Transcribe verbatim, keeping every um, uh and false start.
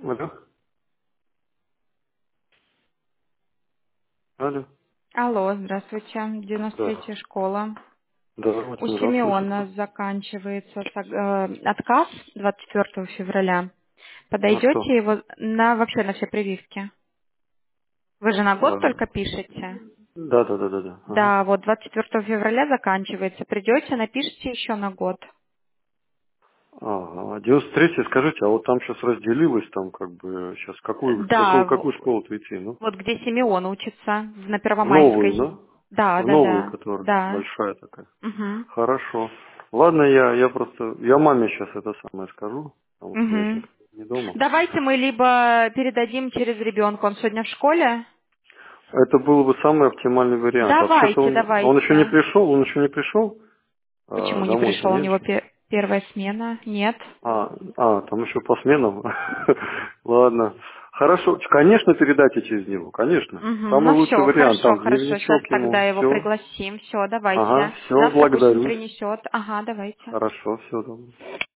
Алло. Алло. Алло, здравствуйте. девяносто Да. третья школа. Да, У очень рад слышать Симеона вас. заканчивается сог- э, отказ двадцать четвёртого февраля. На что? Подойдете его на вообще на все прививки? Вы же на год А, только пишете? да, да, да, да, да. Ага. Да, вот двадцать четвёртого февраля заканчивается. Придете, напишите еще на год. Ага. девяносто третье, скажите, а вот там сейчас разделилось, там как бы сейчас какую, в какую, Да, какую в- школу-то идти, ну? вот где Симеон учится, в- на В новую, Первомайской. да? Да, В да, новую, да, которая да. большая такая. Угу. Хорошо. Ладно, я, я просто, я маме сейчас это самое скажу, потому что я Угу. сейчас не дома. Давайте мы либо передадим через ребенка, он сегодня в школе. Это был бы самый оптимальный вариант. Вообще-то Давайте, он, он еще не давайте. пришел, он еще не пришел а, Почему не домой-то, пришел? У нет него еще? пе- первая смена? Нет. А, а, там еще по сменам. Ладно. Хорошо. Конечно, передайте через него. Конечно. Угу. Самый Ну лучший все, вариант. хорошо, Там хорошо. Сейчас дневничок тогда ему. его Все. пригласим. Все, Ага. давайте. Все, Завтра пусть он благодарю. принесет. Ага, давайте. Хорошо, все.